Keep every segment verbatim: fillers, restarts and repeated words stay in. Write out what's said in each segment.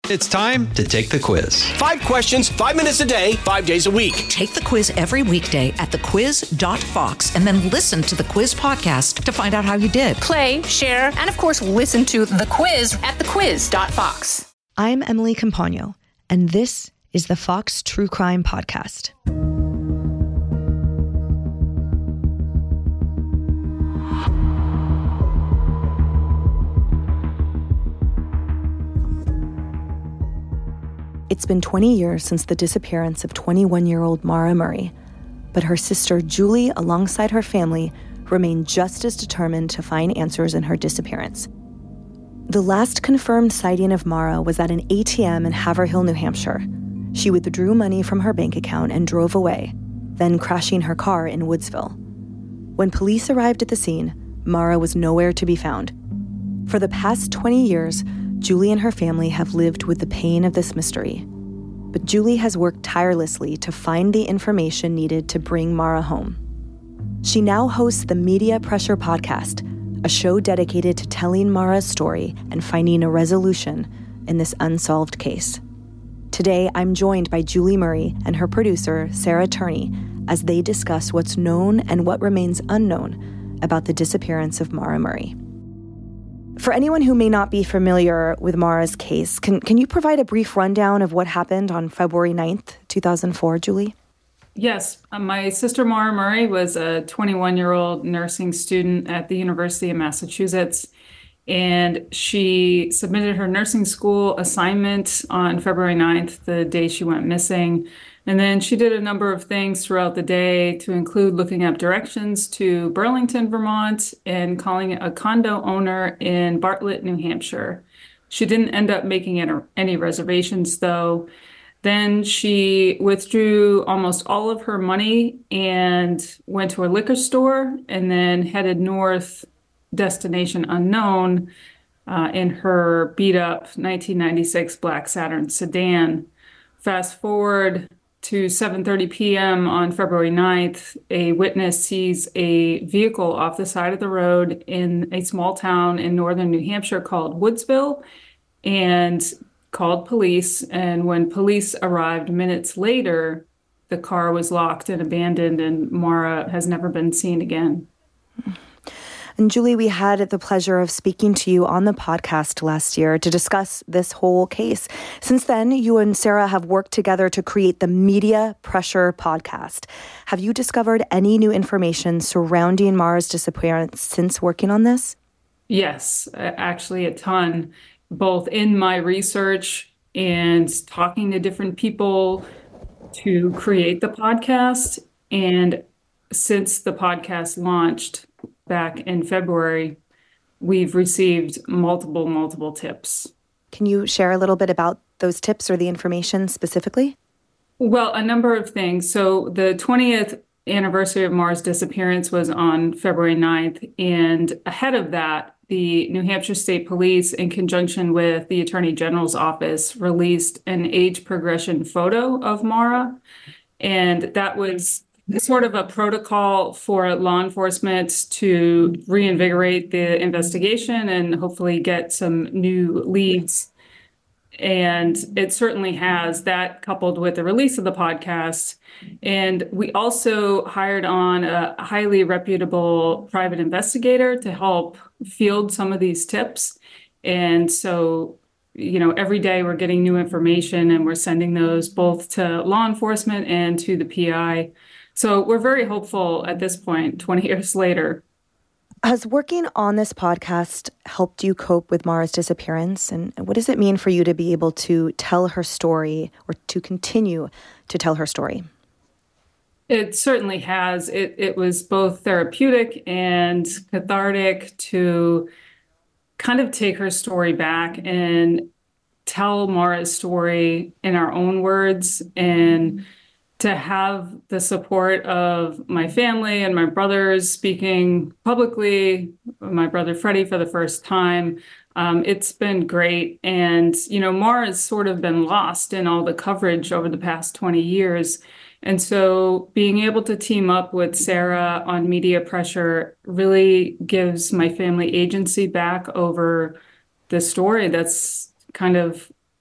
It's time to take the quiz. Five questions, five minutes a day, five days a week. Take the quiz every weekday at the quiz dot fox and then listen to the quiz podcast to find out how you did. Play, share, and of course, listen to the quiz at the quiz dot fox. I'm Emily Campagno, and this is the Fox True Crime Podcast. It's been twenty years since the disappearance of twenty-one-year-old Maura Murray, but her sister Julie, alongside her family, remain just as determined to find answers in her disappearance. The last confirmed sighting of Maura was at an A T M in Haverhill, New Hampshire. She withdrew money from her bank account and drove away, then crashing her car in Woodsville. When police arrived at the scene, Maura was nowhere to be found. For the past twenty years, Julie and her family have lived with the pain of this mystery. But Julie has worked tirelessly to find the information needed to bring Maura home. She now hosts the Media Pressure Podcast, a show dedicated to telling Maura's story and finding a resolution in this unsolved case. Today, I'm joined by Julie Murray and her producer, Sarah Turney, as they discuss what's known and what remains unknown about the disappearance of Maura Murray. For anyone who may not be familiar with Maura's case, can, can you provide a brief rundown of what happened on February ninth, two thousand four, Julie? Yes. My sister Maura Murray was a twenty-one-year-old nursing student at the University of Massachusetts, and she submitted her nursing school assignment on February ninth, the day she went missing. And then she did a number of things throughout the day, to include looking up directions to Burlington, Vermont, and calling a condo owner in Bartlett, New Hampshire. She didn't end up making any reservations, though. Then she withdrew almost all of her money and went to a liquor store, and then headed north, destination unknown, uh, in her beat-up nineteen ninety-six black Saturn sedan. Fast forward to seven thirty p.m. on February ninth, a witness sees a vehicle off the side of the road in a small town in northern New Hampshire called Woodsville, and called police. And when police arrived minutes later, the car was locked and abandoned, and Maura has never been seen again. And Julie, we had the pleasure of speaking to you on the podcast last year to discuss this whole case. Since then, you and Sarah have worked together to create the Media Pressure Podcast. Have you discovered any new information surrounding Maura's disappearance since working on this? Yes, actually a ton, both in my research and talking to different people to create the podcast. And since the podcast launched back in February, we've received multiple, multiple tips. Can you share a little bit about those tips or the information specifically? Well, a number of things. So the twentieth anniversary of Maura's disappearance was on February ninth. And ahead of that, the New Hampshire State Police, in conjunction with the Attorney General's office, released an age progression photo of Maura. And that was sort of a protocol for law enforcement to reinvigorate the investigation and hopefully get some new leads. And it certainly has, that coupled with the release of the podcast. And we also hired on a highly reputable private investigator to help field some of these tips. And so, you know, every day we're getting new information, and we're sending those both to law enforcement and to the P I. So we're very hopeful at this point, twenty years later. Has working on this podcast helped you cope with Maura's disappearance? And what does it mean for you to be able to tell her story, or to continue to tell her story? It certainly has. It, it was both therapeutic and cathartic to kind of take her story back and tell Maura's story in our own words, and to have the support of my family and my brothers speaking publicly, my brother Freddie for the first time. Um, it's been great. And, you know, Maura has sort of been lost in all the coverage over the past twenty years. And so being able to team up with Sarah on Media Pressure really gives my family agency back over the story that's kind of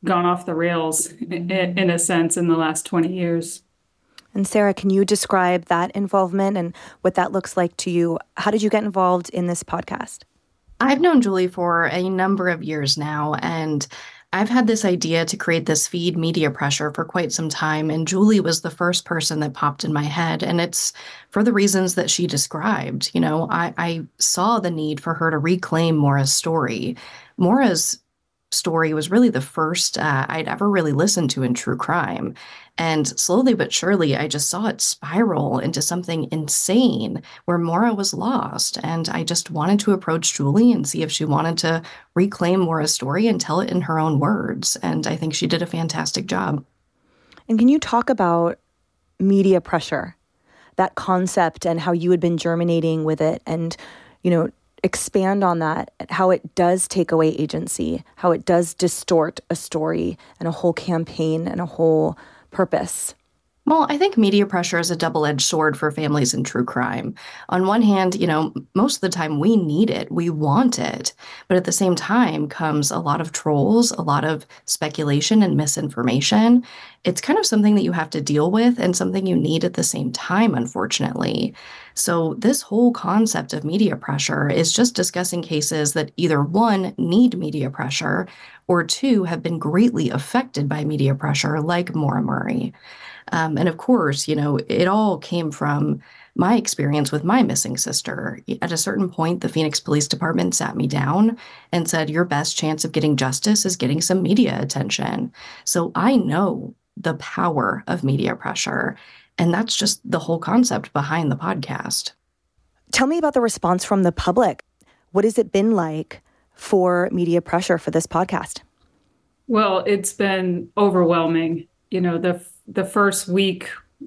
gone off the rails in, in a sense in the last twenty years. And Sarah, can you describe that involvement and what that looks like to you? How did you get involved in this podcast? I've known Julie for a number of years now, and I've had this idea to create this feed Media Pressure for quite some time, and Julie was the first person that popped in my head, and it's for the reasons that she described. You know, I, I saw the need for her to reclaim Maura's story. Maura's story was really the first uh, I'd ever really listened to in true crime. And slowly but surely, I just saw it spiral into something insane where Maura was lost. And I just wanted to approach Julie and see if she wanted to reclaim Maura's story and tell it in her own words. And I think she did a fantastic job. And can you talk about media pressure, that concept and how you had been germinating with it, and, you know, expand on that, how it does take away agency, how it does distort a story and a whole campaign and a whole purpose? Well, I think media pressure is a double-edged sword for families in true crime. On one hand, you know, most of the time we need it, we want it. But at the same time comes a lot of trolls, a lot of speculation and misinformation. It's kind of something that you have to deal with and something you need at the same time, unfortunately. So this whole concept of media pressure is just discussing cases that either one, need media pressure, or two, have been greatly affected by media pressure, like Maura Murray. Um, and of course, you know, it all came from my experience with my missing sister. At a certain point, the Phoenix Police Department sat me down and said, your best chance of getting justice is getting some media attention. So I know the power of media pressure. And that's just the whole concept behind the podcast. Tell me about the response from the public. What has it been like for media pressure for this podcast? Well, it's been overwhelming. You know, the the first week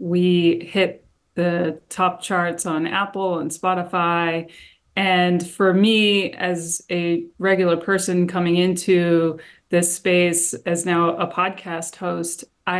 we hit the top charts on Apple and Spotify. And for me, as a regular person coming into this space as now a podcast host,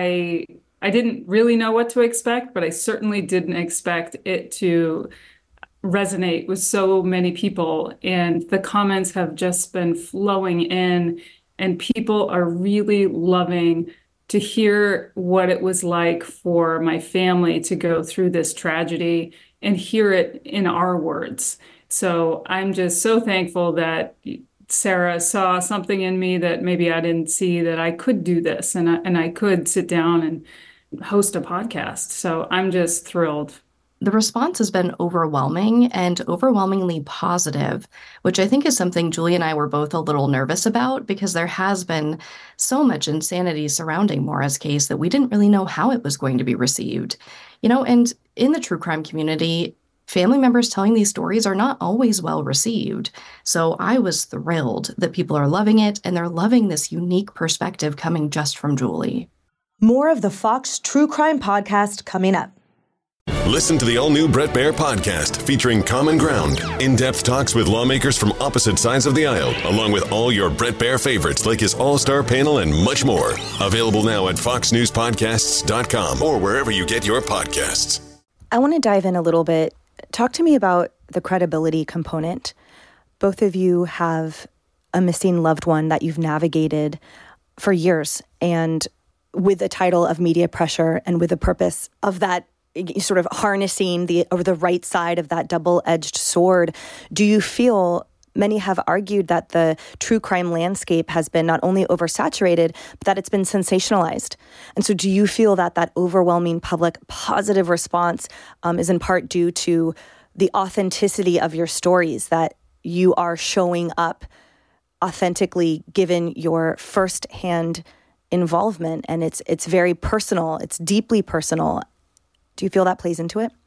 I I didn't really know what to expect, but I certainly didn't expect it to resonate with so many people. And the comments have just been flowing in, and people are really loving to hear what it was like for my family to go through this tragedy and hear it in our words. So I'm just so thankful that Sarah saw something in me that maybe I didn't see, that I could do this and I, and I could sit down and host a podcast. So I'm just thrilled. The response has been overwhelming and overwhelmingly positive, which I think is something Julie and I were both a little nervous about, because there has been so much insanity surrounding Maura's case that we didn't really know how it was going to be received. You know, and in the true crime community, family members telling these stories are not always well received. So I was thrilled that people are loving it, and they're loving this unique perspective coming just from Julie. More of the Fox True Crime Podcast coming up. Listen to the all-new Bret Baier podcast featuring Common Ground, in-depth talks with lawmakers from opposite sides of the aisle, along with all your Bret Baier favorites like his all-star panel and much more. Available now at fox news podcasts dot com or wherever you get your podcasts. I want to dive in a little bit. Talk to me about the credibility component. Both of you have a missing loved one that you've navigated for years, and with the title of media pressure and with the purpose of that sort of harnessing the or the right side of that double-edged sword, do you feel, many have argued that the true crime landscape has been not only oversaturated, but that it's been sensationalized? And so do you feel that that overwhelming public positive response um, is in part due to the authenticity of your stories, that you are showing up authentically given your firsthand involvement, and it's it's very personal, it's deeply personal? Do you feel that plays into it?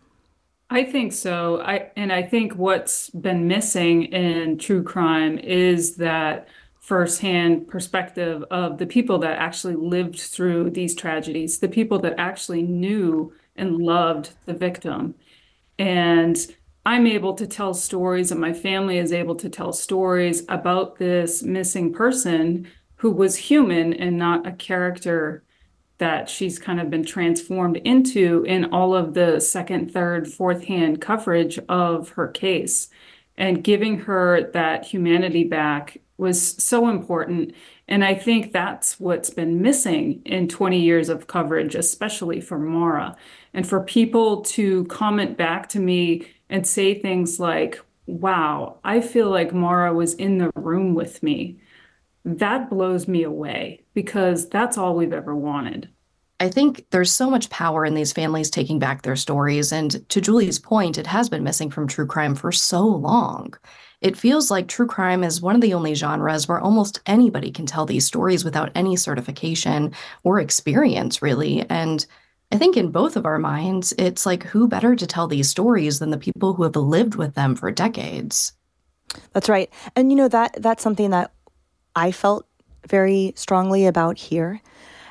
I think so. I and I think what's been missing in true crime is that firsthand perspective of the people that actually lived through these tragedies, the people that actually knew and loved the victim. And I'm able to tell stories, and my family is able to tell stories about this missing person who was human and not a character that she's kind of been transformed into in all of the second, third, fourth hand coverage of her case. And giving her that humanity back was so important. And I think that's what's been missing in twenty years of coverage, especially for Maura. And for people to comment back to me and say things like, wow, I feel like Maura was in the room with me. That blows me away because that's all we've ever wanted. I think there's so much power in these families taking back their stories. And to Julie's point, it has been missing from true crime for so long. It feels like true crime is one of the only genres where almost anybody can tell these stories without any certification or experience, really. And I think in both of our minds, it's like, who better to tell these stories than the people who have lived with them for decades? That's right. And, you know, that that's something that I felt very strongly about here,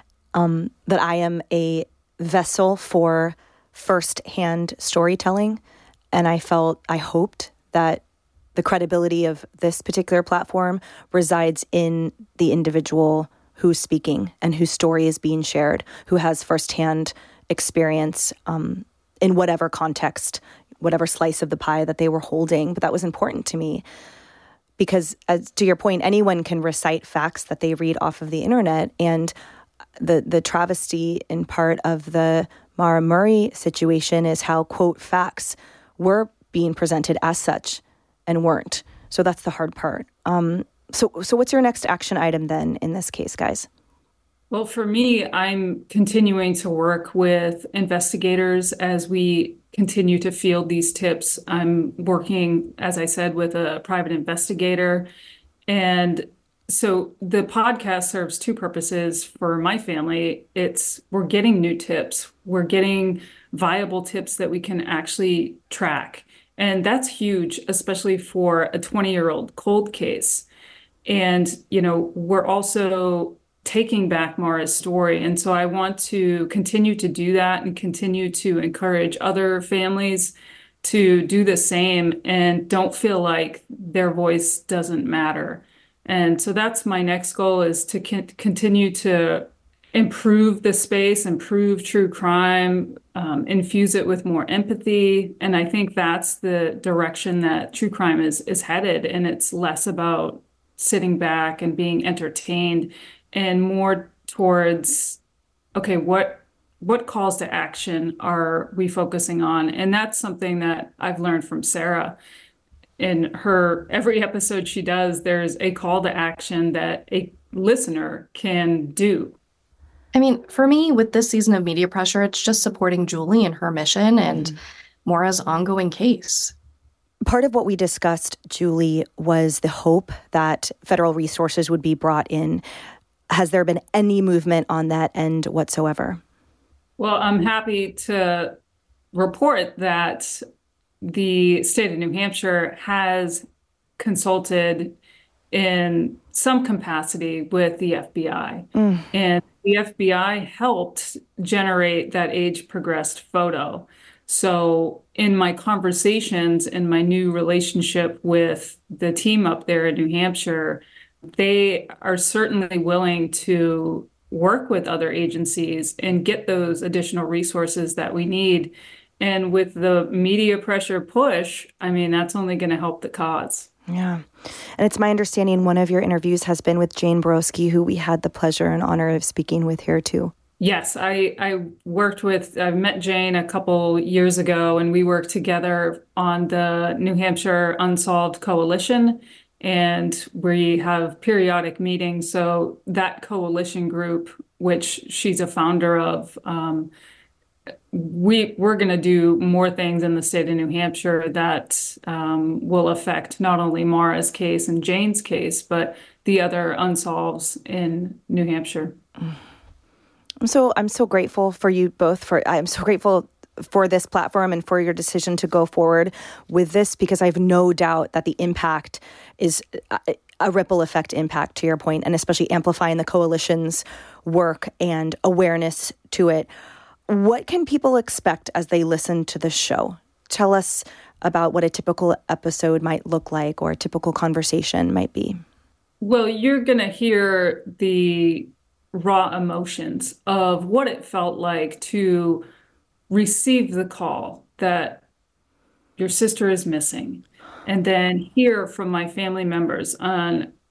um, that I am a vessel for firsthand storytelling. And I felt, I hoped that the credibility of this particular platform resides in the individual who's speaking and whose story is being shared, who has firsthand experience um, in whatever context, whatever slice of the pie that they were holding. But that was important to me because, as to your point, anyone can recite facts that they read off of the internet. And the the travesty in part of the Maura Murray situation is how, quote, facts were being presented as such and weren't. So that's the hard part. Um, so, so what's your next action item then in this case, guys? Well, for me, I'm continuing to work with investigators as we continue to field these tips. I'm working, as I said, with a private investigator. And so the podcast serves two purposes for my family. It's we're getting new tips. We're getting viable tips that we can actually track. And that's huge, especially for a twenty-year-old cold case. And, you know, we're also taking back Maura's story. And so I want to continue to do that and continue to encourage other families to do the same and don't feel like their voice doesn't matter. And so that's my next goal, is to con- continue to improve the space, improve true crime, um, infuse it with more empathy. And I think that's the direction that true crime is is headed. And it's less about sitting back and being entertained and more towards, okay, what what calls to action are we focusing on? And that's something that I've learned from Sarah. In her, every episode she does, there's a call to action that a listener can do. I mean, for me, with this season of Media Pressure, it's just supporting Julie and her mission and mm-hmm. Maura's ongoing case. Part of what we discussed, Julie, was the hope that federal resources would be brought in. Has there been any movement on that end whatsoever? Well, I'm happy to report that the state of New Hampshire has consulted in some capacity with the F B I. Mm. And the F B I helped generate that age-progressed photo. So in my conversations, in my new relationship with the team up there in New Hampshire, they are certainly willing to work with other agencies and get those additional resources that we need. And with the media pressure push, I mean, that's only going to help the cause. Yeah. And it's my understanding one of your interviews has been with Jane Borowski, who we had the pleasure and honor of speaking with here too. Yes, I, I worked with, I met Jane a couple years ago, and we worked together on the New Hampshire Unsolved Coalition, and we have periodic meetings. So that coalition group, which she's a founder of, um, we, we're going to do more things in the state of New Hampshire that um, will affect not only Maura's case and Jane's case, but the other unsolves in New Hampshire. I'm so I'm so grateful for you both. For I'm so grateful for this platform and for your decision to go forward with this, because I have no doubt that the impact is a, a ripple effect impact, to your point, and especially amplifying the coalition's work and awareness to it. What can people expect as they listen to the show? Tell us about what a typical episode might look like, or a typical conversation might be. Well, you're going to hear the raw emotions of what it felt like to receive the call that your sister is missing, and then hear from my family members on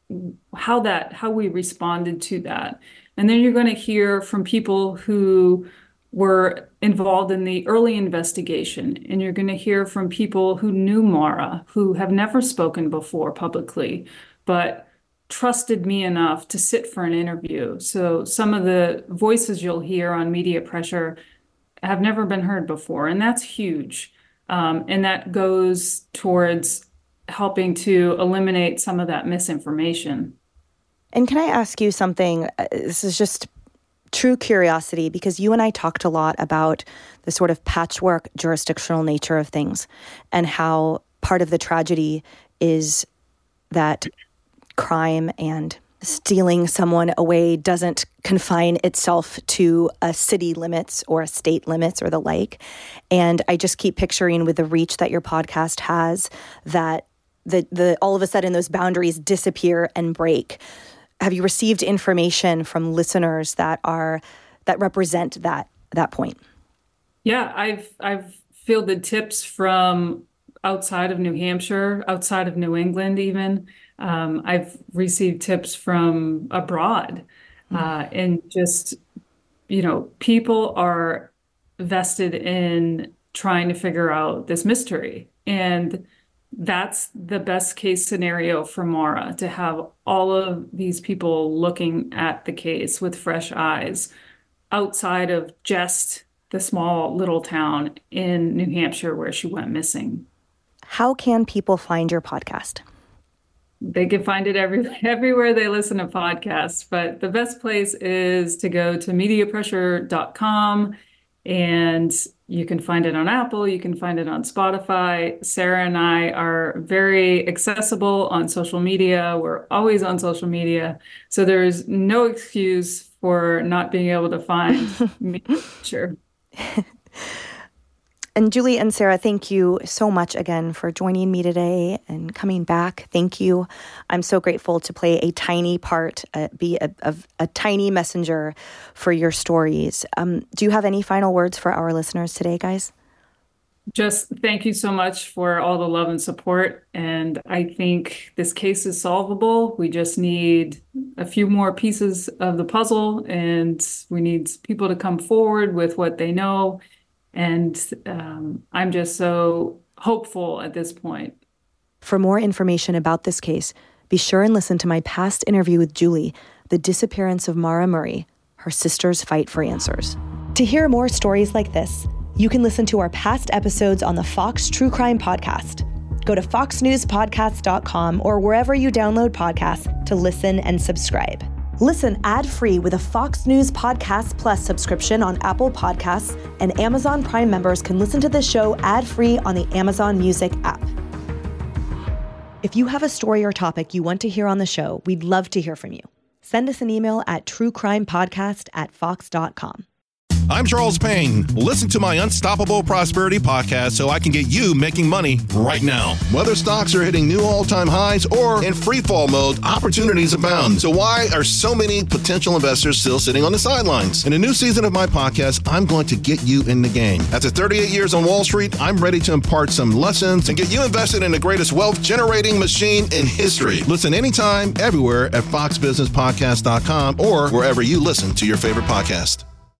how that how we responded to that. And then you're going to hear from people who were involved in the early investigation, and you're going to hear from people who knew Maura, who have never spoken before publicly, but trusted me enough to sit for an interview. So some of the voices you'll hear on Media Pressure have never been heard before, and that's huge. Um, and that goes towards helping to eliminate some of that misinformation. And can I ask you something? This is just true curiosity, because you and I talked a lot about the sort of patchwork jurisdictional nature of things and how part of the tragedy is that crime and stealing someone away doesn't confine itself to a city limits or a state limits or the like. And I just keep picturing, with the reach that your podcast has, that the the all of a sudden those boundaries disappear and break. Have you received information from listeners that are that represent that that point? Yeah, I've I've fielded tips from outside of New Hampshire, outside of New England even. Um, I've received tips from abroad, uh, and just, you know, people are vested in trying to figure out this mystery. And that's the best case scenario for Maura, to have all of these people looking at the case with fresh eyes outside of just the small little town in New Hampshire where she went missing. How can people find your podcast? They can find it every, everywhere they listen to podcasts, but the best place is to go to media pressure dot com, and you can find it on Apple, you can find it on Spotify. Sarah and I are very accessible on social media. We're always on social media, so there's no excuse for not being able to find Media Pressure. And Julie and Sarah, thank you so much again for joining me today and coming back. Thank you. I'm so grateful to play a tiny part, uh, be a, a, a tiny messenger for your stories. Um, do you have any final words for our listeners today, guys? Just thank you so much for all the love and support. And I think this case is solvable. We just need a few more pieces of the puzzle, and we need people to come forward with what they know. And um, I'm just so hopeful at this point. For more information about this case, be sure and listen to my past interview with Julie, The Disappearance of Maura Murray, Her Sister's Fight for Answers. To hear more stories like this, you can listen to our past episodes on the Fox True Crime Podcast. Go to fox news podcast dot com or wherever you download podcasts to listen and subscribe. Listen ad-free with a Fox News Podcast Plus subscription on Apple Podcasts, and Amazon Prime members can listen to the show ad-free on the Amazon Music app. If you have a story or topic you want to hear on the show, we'd love to hear from you. Send us an email at truecrimepodcast at fox dot com. I'm Charles Payne. Listen to my Unstoppable Prosperity podcast so I can get you making money right now. Whether stocks are hitting new all-time highs or in free fall mode, opportunities abound. So why are so many potential investors still sitting on the sidelines? In a new season of my podcast, I'm going to get you in the game. After thirty-eight years on Wall Street, I'm ready to impart some lessons and get you invested in the greatest wealth-generating machine in history. Listen anytime, everywhere at fox business podcast dot com or wherever you listen to your favorite podcast.